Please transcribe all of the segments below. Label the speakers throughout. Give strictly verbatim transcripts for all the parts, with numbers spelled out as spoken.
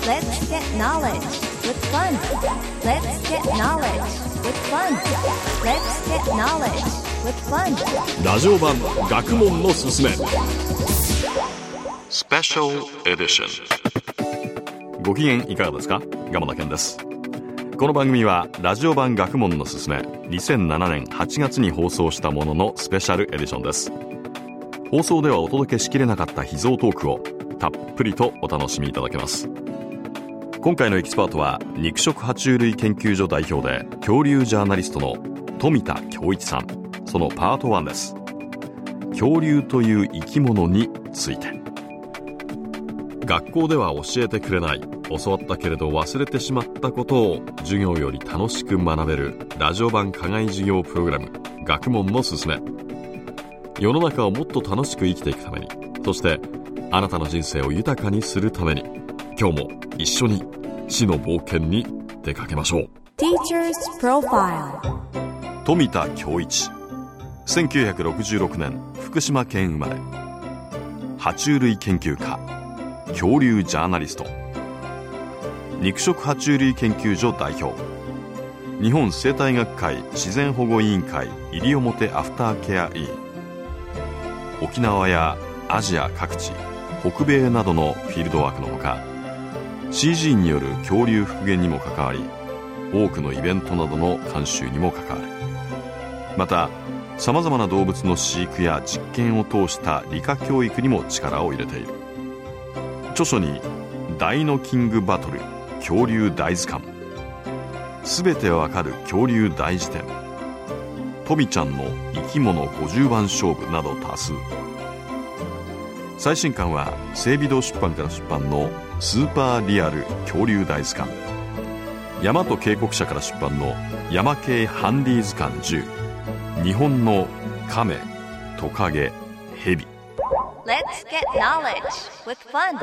Speaker 1: Let's get knowledge with fun. Let's get knowledge with fun. Let's get knowledge with fun.
Speaker 2: ラジオ版学問のすすめスペシャルエディション。ご機嫌いかがですか？蒲田健です。この番組はラジオ版学問のすすめにせんななねんはちがつに放送したもののスペシャルエディションです。放送ではお届けしきれなかった秘蔵トークをたっぷりとお楽しみいただけます。今回のエキスパートは肉食爬虫類研究所代表で恐竜ジャーナリストの富田恭一さん。そのパートワンです。恐竜という生き物について。学校では教えてくれない、教わったけれど忘れてしまったことを授業より楽しく学べるラジオ版課外授業プログラム、学問のすすめ。世の中をもっと楽しく生きていくために、そしてあなたの人生を豊かにするために、今日も一緒に死の冒険に出かけましょう。
Speaker 1: Teacher's Profile。
Speaker 2: 富田恭一、せんきゅうひゃくろくじゅうろくねん福島県生まれ。爬虫類研究家、恐竜ジャーナリスト、肉食爬虫類研究所代表、日本生態学会自然保護委員会西表アフターケア委員、沖縄やアジア各地、北米などのフィールドワークのほか、 シージー による恐竜復元にも関わり、多くのイベントなどの監修にも関わる。またさまざまな動物の飼育や実験を通した理科教育にも力を入れている。著書にダイノキングバトル、恐竜大図鑑、すべてわかる恐竜大辞典、トミちゃんの生き物ごじゅうばん勝負など多数。最新刊は整備堂出版から出版のスーパーリアル恐竜大図鑑、大和渓谷社から出版の山系ハンディ図鑑じゅう、日本の亀、トカゲ、ヘビ。
Speaker 1: Let's get knowledge with fun。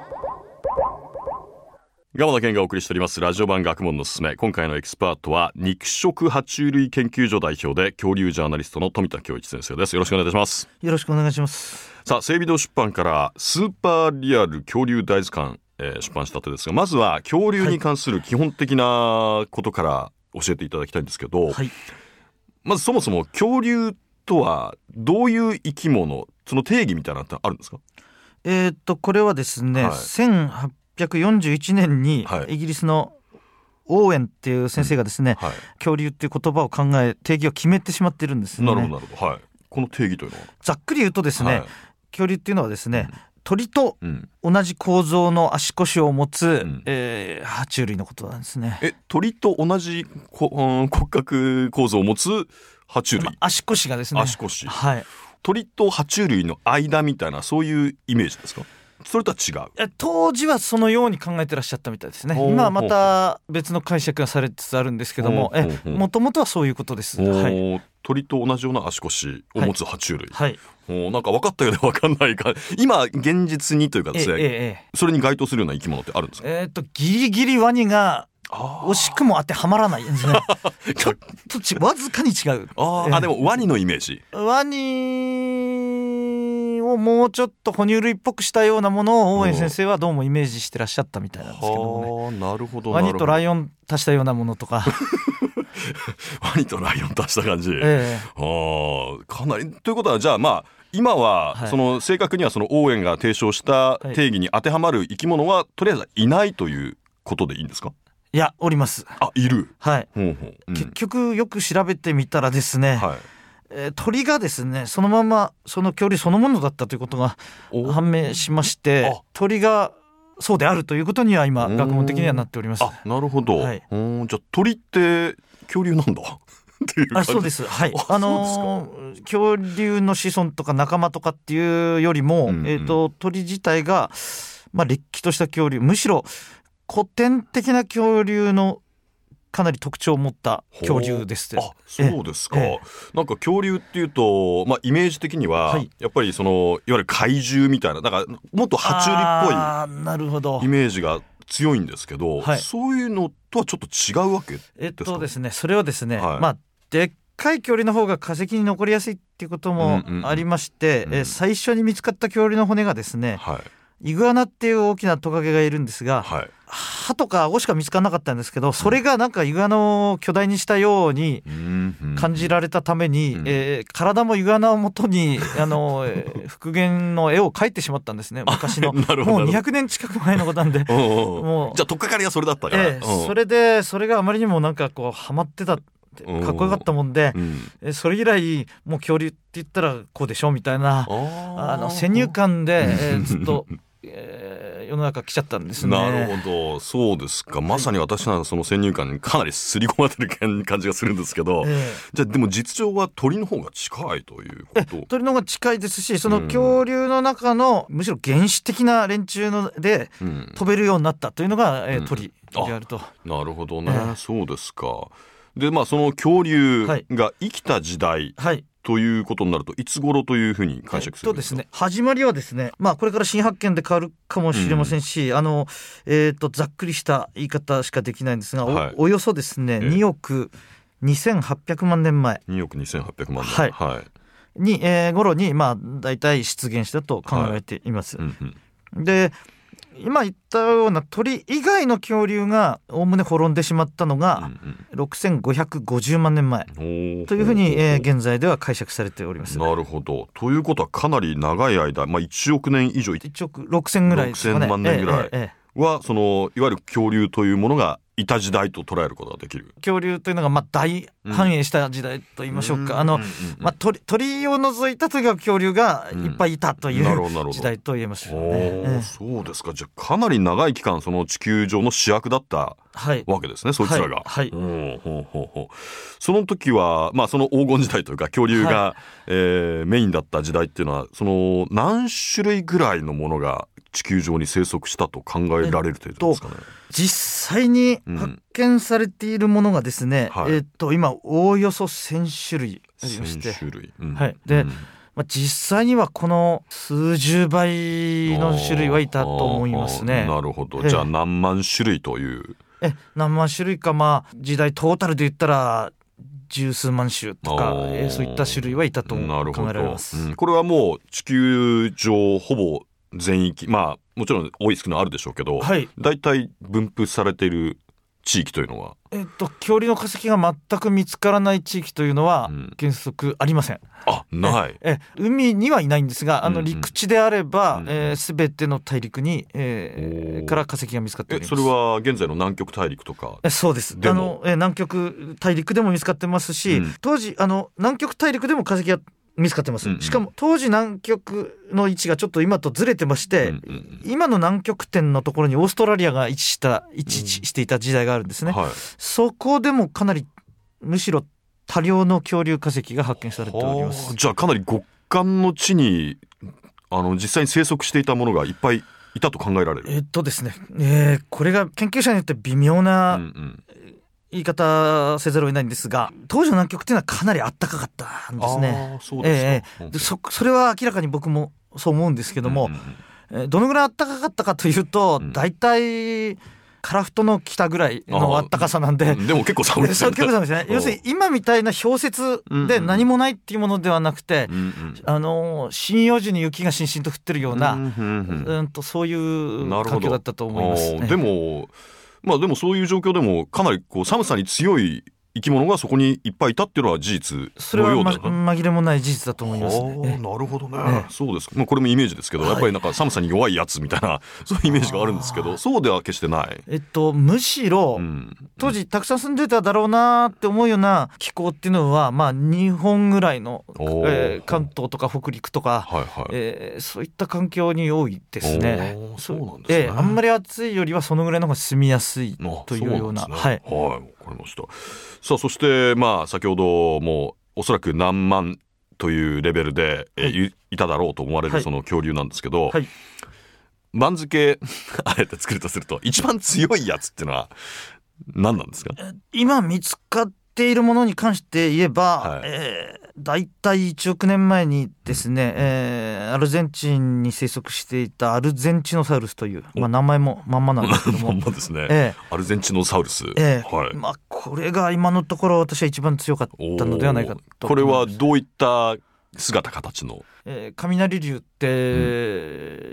Speaker 2: 蒲田健がお送りしておりますラジオ版学問のすすめ。今回のエキスパートは肉食爬虫類研究所代表で恐竜ジャーナリストの富田恭一先生です。よろしくお願いいたします。
Speaker 3: よろしくお願いします。
Speaker 2: さあ、整備堂出版からスーパーリアル恐竜大図鑑、えー、出版したてですが、まずは恐竜に関する基本的なことから教えていただきたいんですけど、はい、まずそもそも恐竜とはどういう生き物、その定義みたいなのってあるんですか？
Speaker 3: えー、っとこれはですね、はい、せんはっぴゃくよんじゅういちねんにイギリスのオーエンっていう先生がですね、うん、はい、恐竜っていう言葉を考え定義を決めてしまってるんですね。
Speaker 2: なるほどなるほど、はい、この定義というのは
Speaker 3: ざっくり言うとですね、はい、恐竜っていうのはですね、うん、鳥と
Speaker 2: うん
Speaker 3: 同じ構造の足腰を持つ、うんえー、爬虫類のことなんですね。
Speaker 2: え、鳥と同じこ、うん、骨格構造を持つ爬虫類、
Speaker 3: 足腰がですね、
Speaker 2: 足腰、
Speaker 3: はい、
Speaker 2: 鳥と爬虫類の間みたいな、そういうイメージですか？それとは違う？
Speaker 3: え当時はそのように考えてらっしゃったみたいですね。今はまた別の解釈がされつつあるんですけども、もともとはそういうことです。はい、
Speaker 2: 鳥と同じような足腰を持つ爬虫類、
Speaker 3: はい
Speaker 2: はい、なんか分かったようで分かんないか、今現実にというかですね、えええ、それに該当するような生き物ってあるんですか？
Speaker 3: えー、っとギリギリワニが惜しくも当てはまらないんですね。ちょっとちわずかに違う。
Speaker 2: あ、えー、あでもワニのイメージ、
Speaker 3: ワニをもうちょっと哺乳類っぽくしたようなものを大江先生はどうもイメージしてらっしゃったみたいなんですけどもね。
Speaker 2: なるほど、
Speaker 3: ワニとライオン足したようなものとか
Speaker 2: ワニとライオン足した感じ、
Speaker 3: え
Speaker 2: ー、あかなりということは、じゃあまあ今はその正確にはそのオーエンが提唱した定義に当てはまる生き物はとりあえずいないということでいいんですか？
Speaker 3: いや、おります。
Speaker 2: あ、いる。
Speaker 3: はい、
Speaker 2: ほうほう、うん、
Speaker 3: 結局よく調べてみたらですね、はい、えー、鳥がですねそのままその恐竜そのものだったということが判明しまして、鳥がそうであるということには今学問的にはなっております。
Speaker 2: あ、なるほど、はい、おじゃあ鳥って恐竜なんだっていう感じ。
Speaker 3: あ、そうです、はい、あ、あのー、恐竜の子孫とか仲間とかっていうよりも、うんうん、えーと、鳥自体が、まあ、れっきとした恐竜、むしろ古典的な恐竜のかなり特徴を持った恐竜です。
Speaker 2: あ、そうですか。ええ、なんか恐竜っていうと、まあ、イメージ的には、はい、やっぱりそのいわゆる怪獣みたいな、だからもっと爬虫類っぽいイメージが強いんですけど、はい、そういうのとはちょっと違うわけですか？
Speaker 3: えっとですね、それはですね、はい、まあでっかい恐竜の方が化石に残りやすいっていうこともありまして、うんうんうん、え最初に見つかった恐竜の骨がですね、はい、 イグアナっていう大きなトカゲがいるんですが、
Speaker 2: はい、
Speaker 3: 歯とか顎しか見つからなかったんですけど、それがなんかイグアナを巨大にしたように感じられたために、うんえー、体もイグアナをもとにあの復元の絵を描いてしまったんですね、昔のもうにひゃくねん近く前のことなんで
Speaker 2: もうじゃあ取っかかりはそれだったから、
Speaker 3: えー、それでそれがあまりにもなんかこうハマってたかっこよかったもんで、うん、それ以来もう恐竜って言ったらこうでしょみたいなあの先入観で、えー、ずっとえー、世の中来ちゃったんですね。
Speaker 2: なるほど、そうですか。まさに私ならその先入観にかなり刷り込まれてる感じがするんですけど、えー、じゃあでも実情は鳥の方が近いということ。
Speaker 3: 鳥の方が近いですし、その恐竜の中の、うん、むしろ原始的な連中ので飛べるようになったというのが、うんえー、鳥であると。
Speaker 2: なるほどね、えー、そうですか。でまあその恐竜が生きた時代、はいはいということになるといつ頃というふうに解釈するんですか。
Speaker 3: えっとですね、始まりはですね、まあ、これから新発見で変わるかもしれませんし、うん、あのえー、とざっくりした言い方しかできないんですが、はい、お, およそですね、えー、におくにせんはっぴゃくまんねんまえ
Speaker 2: におくにせんはっぴゃくまんねん、
Speaker 3: はいはい、に、えー、頃に、まあ、大体出現したと考えられています、はいうんうん、で今言ったような鳥以外の恐竜がおおむね滅んでしまったのがろくせんごひゃくごじゅうまんねんまえというふうに、えー、現在では解釈されております。
Speaker 2: なるほど。ということはかなり長い間、まあ、いちおくねん以上
Speaker 3: いちおくろくせんぐらいですかね。
Speaker 2: ろくせんまんねんぐらいはそのいわゆる恐竜というものがいた時代と捉えることができる。
Speaker 3: 恐竜というのがまあ大繁栄した時代と言いましょうか、うん、あの、まあ、鳥, 鳥を除いたとにかく恐竜がいっぱいいたという時代と言えますよね、ええ、
Speaker 2: そうですか。じゃあかなり長い期間その地球上の主役だったわけですね、はい、そいつらが、はいはい、ほうほうほうほう。その時は、まあ、その黄金時代というか恐竜が、はいえー、メインだった時代っていうのはその何種類ぐらいのものが地球上に生息したと考えられる程度ですかね。えっと、
Speaker 3: 実際に発見されているものがですね、うんはいえっと、今おおよそせんしゅるいありまして、
Speaker 2: せん種類、うん
Speaker 3: はいでうんまあ、実際にはこの数十倍の種類はいたと思いますね。
Speaker 2: なるほど。じゃあ何万種類という
Speaker 3: え何万種類か、まあ、時代トータルで言ったら十数万種とか、えー、そういった種類はいたと考えられます、
Speaker 2: うん、これはもう地球上ほぼ全域、まあもちろん多い少ないあるでしょうけど、はい、だいたい分布されている地域というのは、
Speaker 3: えっと、恐竜の化石が全く見つからない地域というのは原則ありません、うん、
Speaker 2: あない
Speaker 3: ええ海にはいないんですが、あの陸地であれば、うんうんえー、全ての大陸に、えー、から化石が見つかっております。
Speaker 2: えそれは現在の南極大陸とか
Speaker 3: えそうですあの、え南極大陸でも見つかってますし、うん、当時あの南極大陸でも化石が見つかってます、うんうん、しかも当時南極の位置がちょっと今とずれてまして、うんうん、今の南極点のところにオーストラリアが位置した位置していた時代があるんですね、うんはい、そこでもかなりむしろ多量の恐竜化石が発見されております。
Speaker 2: じゃあかなり極寒の地にあの実際に生息していたものがいっぱいいたと考えられる。
Speaker 3: えっとですね、えー、これが研究者によって微妙な、うんうん言い方せざるを得ないんですが、当時の南極っていうのはかなり暖かかったんですね。
Speaker 2: あそうですか、
Speaker 3: えー、で そ, それは明らかに僕もそう思うんですけども、うんうんうん、どのぐらい暖かかったかというと、うん、大体カラフトの北ぐらいの暖かさなんで、
Speaker 2: でも結構寒いですよね。
Speaker 3: 結構寒いですね。要するに今みたいな氷雪で何もないっていうものではなくて、うんうん、あの針葉樹に雪がしんしんと降ってるような、うんうんうん、とそういう環境だったと思います、ね、
Speaker 2: でもまあでもそういう状況でもかなりこう寒さに強い生き物がそこにいっぱいいたっていうのは事実のようだ。
Speaker 3: それは、ま、紛れもない事実だと思います、ね、
Speaker 2: なるほどね、ええ、そうですか。まあ、これもイメージですけど、はい、やっぱりなんか寒さに弱いやつみたいなそういうイメージがあるんですけど、そうでは決してない。
Speaker 3: えっとむしろ、うん、当時たくさん住んでただろうなって思うような気候っていうのは、まあ、日本ぐらいの、えー、関東とか北陸とか、はいはいえー、そういった環境に多いですね。
Speaker 2: そうなんですね、
Speaker 3: えー、あんまり暑いよりはそのぐらいの方が住みやすいというような。
Speaker 2: そうなんですね。はい、はい、わかりました。さあそしてまあ先ほどもおそらく何万というレベルで、はい、い, いただろうと思われるその恐竜なんですけど、はい、番付あえて作るとすると一番強いやつっていうのは何なんですか。
Speaker 3: 今見つかっているものに関して言えば、はいえー、だいたいいちおくねんまえにですね、えー、アルゼンチンに生息していたアルゼンチノサウルスという、まあ、名前もまんまなんですけども
Speaker 2: まんまですね、えー、アルゼンチノサウルス、
Speaker 3: えーはいまあ、これが今のところ私は一番強かったのではないかと。
Speaker 2: これはどういった姿形の、
Speaker 3: えー、雷竜って、うん、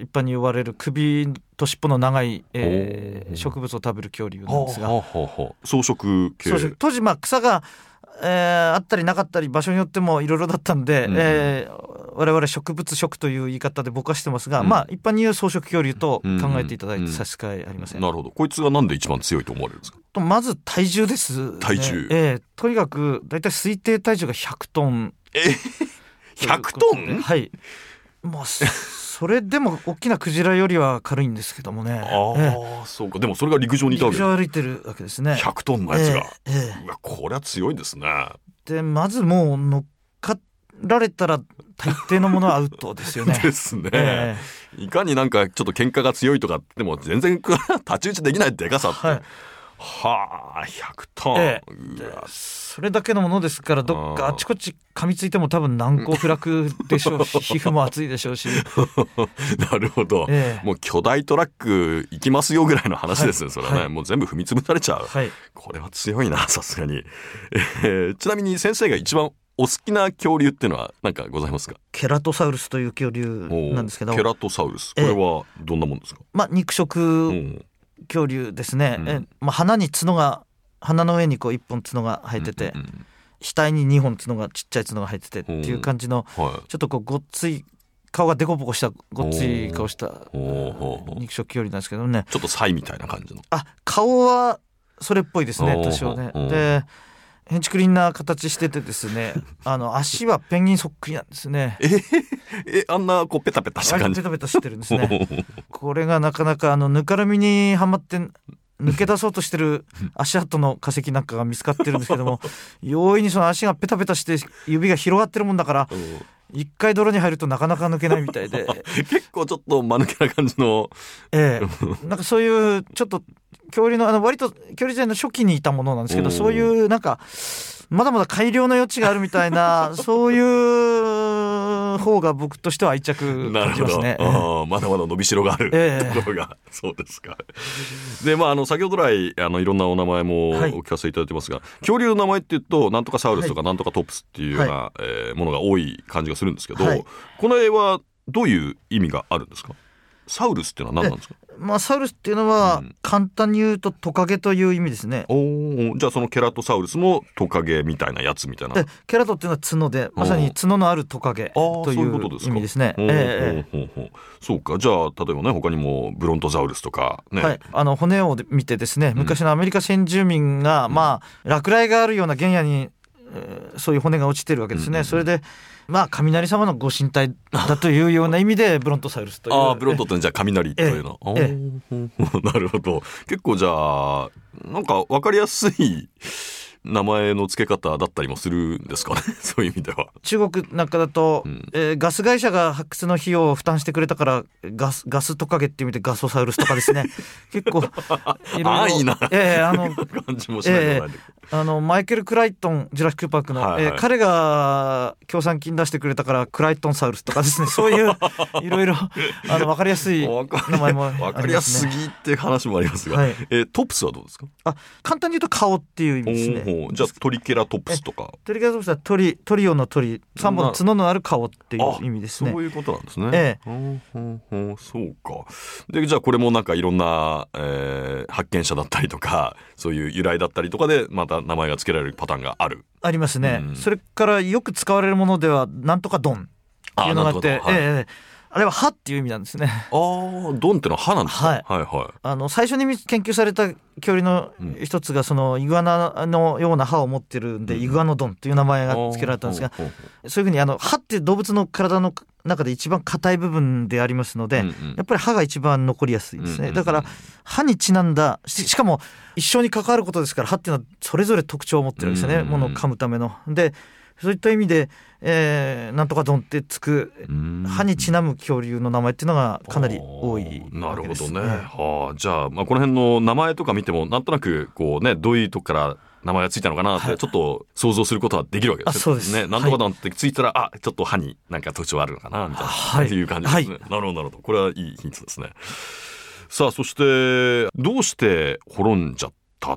Speaker 3: 一般に言われる首と尻尾の長い、えー、植物を食べる恐竜なんですが、
Speaker 2: はあはあはあ、草食系。
Speaker 3: 草食当時まあ草が、えー、あったりなかったり場所によってもいろいろだったんで、うんえー、我々植物食という言い方でぼかしてますが、うん、まあ一般に言う草食恐竜と考えていただいて差し支えありません、
Speaker 2: うんうん、なるほど。こいつがなんで一番強いと思われるんですか？
Speaker 3: とまず体重です、ね、
Speaker 2: 体重、
Speaker 3: えー、とにかくだいたい推定体重がひゃくトン。
Speaker 2: えひゃくトン？
Speaker 3: はい。もうそれでも大きなクジラよりは軽いんですけどもね。
Speaker 2: ああ、ええ、そうか。でもそれが陸上にいたわけ。
Speaker 3: 陸上歩いてるわけですね。
Speaker 2: ひゃくトンのやつが、
Speaker 3: ええええ、
Speaker 2: うわこれは強いんですね。
Speaker 3: でまずもう乗っかられたら大抵のものはアウトですよね。
Speaker 2: ですね、
Speaker 3: え
Speaker 2: え、いかになんかちょっと喧嘩が強いとかでも全然太刀打ちできないでかさって、はい、はあひゃくトン、ええ、うわ
Speaker 3: それだけのものですからどっかあちこち噛みついても多分難攻不落でしょうし皮膚も厚いでしょうし
Speaker 2: なるほど、ええ、もう巨大トラック行きますよぐらいの話ですね、はい、それはね、はい、もう全部踏み潰されちゃう、はい、これは強いなさすがに、えー、ちなみに先生が一番お好きな恐竜っていうのは何かございますか？
Speaker 3: ケラトサウルスという恐竜なんですけど。
Speaker 2: ケラトサウルス、これはどんなもんですか？
Speaker 3: えーまあ、肉食恐竜ですね、うんえーまあ、鼻に角が鼻の上にこういっぽん角が生えてて、うんうん、額ににほん角がちっちゃい角が生えててっていう感じの、はい、ちょっとこうごっつい顔がデコボコしたごっつい顔した肉食恐竜なんですけどね。
Speaker 2: ちょっとサイみたいな感じの。
Speaker 3: あ顔はそれっぽいですね多少ね。でヘンチクリンな形しててですねあの足はペンギンそっくりなんですね。
Speaker 2: ええあんなこうペタペタした感じ。
Speaker 3: ペタペタしてるんですねこれがなかなかあのぬかるみにはまって抜け出そうとしてる足跡の化石なんかが見つかってるんですけども容易にその足がペタペタして指が広がってるもんだから一回泥に入るとなかなか抜けないみたいで
Speaker 2: 結構ちょっと間抜けな感じの、
Speaker 3: ええ、なんかそういうちょっと恐竜のあの割と恐竜時代の初期にいたものなんですけどそういうなんかまだまだ改良の余地があるみたいなそういう方が僕としては愛着感じますね。
Speaker 2: なるほど、あまだまだ伸びしろがある、えー、ところがそうですか。でまああの先ほど来あのいろんなお名前もお聞かせいただいてますが、はい、恐竜の名前って言うとなんとかサウルスとかなんとかトップスっていうような、はいえー、ものが多い感じがするんですけど、はい、この絵はどういう意味があるんですか？サウルスっていうのは何なんですか？
Speaker 3: まあ、サウルスっていうのは簡単に言うとトカゲという意味ですね、
Speaker 2: うん、おじゃあそのケラトサウルスもトカゲみたいなやつみたいな。
Speaker 3: ケラトっていうのは角でまさに角のあるトカゲという意味ですね。
Speaker 2: そうか。じゃあ例えばね他にもブロントザウルスとかね、
Speaker 3: はい、あの骨を見てですね昔のアメリカ先住民が、うん、まあ落雷があるような原野に、えー、そういう骨が落ちてるわけですね、うんうん、それでまあ雷様のご神体だというような意味でブロントサウルスという。
Speaker 2: ああブロントってじゃあ雷というの、えええなるほど。結構じゃあなんか分かりやすい名前の付け方だったりもするんですかねそういう意味では。
Speaker 3: 中国なんかだと、うんえー、ガス会社が発掘の費用を負担してくれたからガス、ガストカゲっていう意味でガソサウルスとかですね結構いろいろ
Speaker 2: あいいな、
Speaker 3: えー、あの
Speaker 2: 感じもしないでもない、
Speaker 3: えー、あのマイケル・クライトンジュラシック・パークの、はいはいえー、彼が協賛金出してくれたからクライトンサウルスとかですねそういういろいろあの分かりやすい名前もありますね。
Speaker 2: 分かりやすすぎっていう話もありますが、はいえー、トップスはどうですか？
Speaker 3: あ簡単に言うと顔っていう意味ですね。
Speaker 2: じゃあトリケラトプスとか。
Speaker 3: トリケラトプスはトリ、トリオの鳥さんぼんの角のある顔っていう意味ですね。
Speaker 2: そういうことなんですね、
Speaker 3: ええ、
Speaker 2: ほんほんほんそうか。でじゃあこれもなんかいろんな、えー、発見者だったりとかそういう由来だったりとかでまた名前が付けられるパターンがある。
Speaker 3: ありますね、うん、それからよく使われるものではなんとかドンっていうのがあって、あ、はいええあれは歯っていう意味なんですね。
Speaker 2: ああ、ドンってのは歯なんですか？はい、はいはい。
Speaker 3: あの最初に研究された恐竜の一つがそのイグアナのような歯を持ってるんで、うん、イグアノドンっていう名前が付けられたんですが、うん、そういうふうにあの歯って動物の体の中で一番硬い部分でありますので、うんうん、やっぱり歯が一番残りやすいですね、うんうんうん、だから歯にちなんだ し, しかも一生に関わることですから歯っていうのはそれぞれ特徴を持ってるんですよね、うんうん、ものを噛むためのでそういった意味で、えー、なんとかドンってつく歯にちなむ恐竜の名前っていうのがかなり多いわけです。
Speaker 2: なるほどね、はあ、じゃあ、まあ、この辺の名前とか見てもなんとなくこう、ね、どういうとこから名前がついたのかなってちょっと想像することはできるわけですね。
Speaker 3: あ、そうですね。
Speaker 2: なんとかドンってついたら、はい、あちょっと歯になんか特徴あるのかなみたいな、はい、いう感じですね、はい、なるほどなるほど。これはいいヒントですね。さあそしてどうして滅んじゃった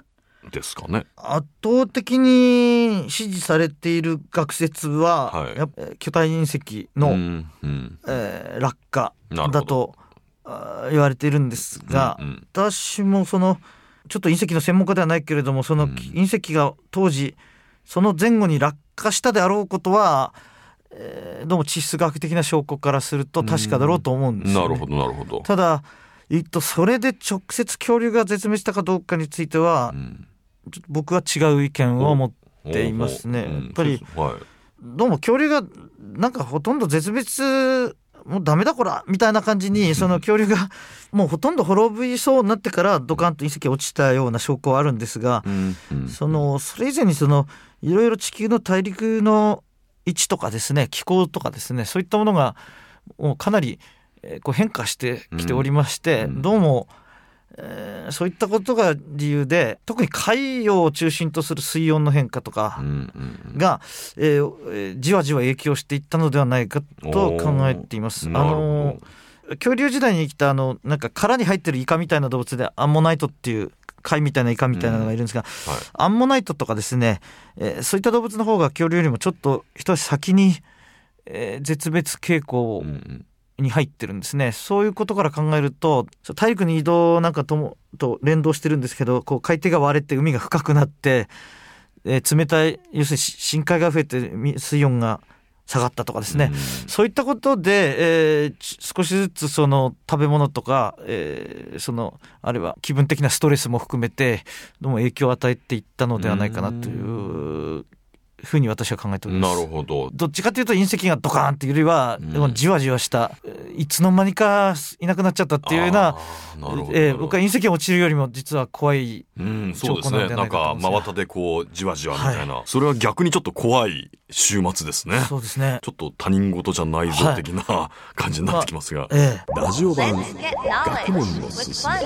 Speaker 2: ですかね。
Speaker 3: 圧倒的に支持されている学説は、はい、やっぱ巨大隕石の、うんうんえー、落下だと言われているんですが、うんうん、私もそのちょっと隕石の専門家ではないけれども、その隕石が当時その前後に落下したであろうことは、えー、どうも地質学的な証拠からすると確かだろうと思うんですよね。
Speaker 2: なるほどなるほど。
Speaker 3: ただ、えっと、それで直接恐竜が絶滅したかどうかについては、うん、ちょっと僕は違う意見を持っていますね。やっぱり、うんはい、どうも恐竜がなんかほとんど絶滅もうダメだこらみたいな感じに、その恐竜がもうほとんど滅びそうになってからドカンと隕石落ちたような証拠はあるんですが、うんうん、そのそれ以前にそのいろいろ地球の大陸の位置とかですね、気候とかですね、そういったものがもうかなりこう変化してきておりまして、うん、どうも、えー、そういったことが理由で、特に海洋を中心とする水温の変化とかが、えー、じわじわ影響していったのではないかと考えています。あの恐竜時代に生きたあのなんか殻に入ってるイカみたいな動物でアンモナイトっていう貝みたいなイカみたいなのがいるんですが、うんはい、アンモナイトとかですね、えー、そういった動物の方が恐竜よりもちょっと一足先に、えー、絶滅傾向に入ってるんですね。そういうことから考えると、大陸の移動なんかともと連動してるんですけど、こう海底が割れて海が深くなって、えー、冷たい要するに深海が増えて水温が下がったとかですね、うん、そういったことで、えー、少しずつその食べ物とか、えー、そのあるいは気分的なストレスも含めてどうも影響を与えていったのではないかなというふうに私は考えております。
Speaker 2: なるほど。
Speaker 3: どっちかというと隕石がドカーンっていうよりは、うん、じわじわしたいつの間にかいなくなっちゃったっていうような、えー、僕は隕石が落ちるよりも実は怖い兆候なんではないかと思います。うん、そうですね。なんか真綿でこうじわじわみたいな、はい、それは逆にちょっと怖い週末ですね。そうですね。ちょっと他人事じゃないぞ的な、はい、感じになってきますが、まあええ、ラジオ版学問のすすめ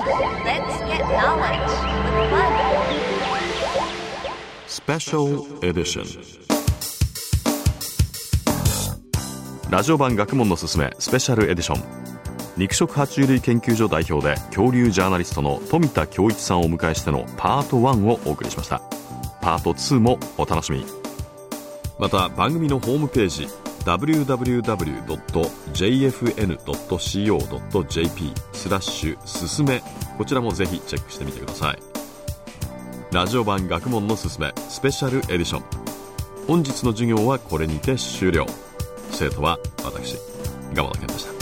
Speaker 3: スペシャルエディション。ラジオ版学問のすすめスペシャルエディション。肉食爬虫類研究所代表で恐竜ジャーナリストの富田恭一さんをお迎えしてのパートワンをお送りしました。パートツーもお楽しみに。また番組のホームページ ダブリューダブリューダブリュードットジェイエフエヌドットシーオードットジェーピー スラッシュすすめ、こちらもぜひチェックしてみてください。ラジオ版学問のすすめスペシャルエディション。本日の授業はこれにて終了。生徒は私、蒲田健でした。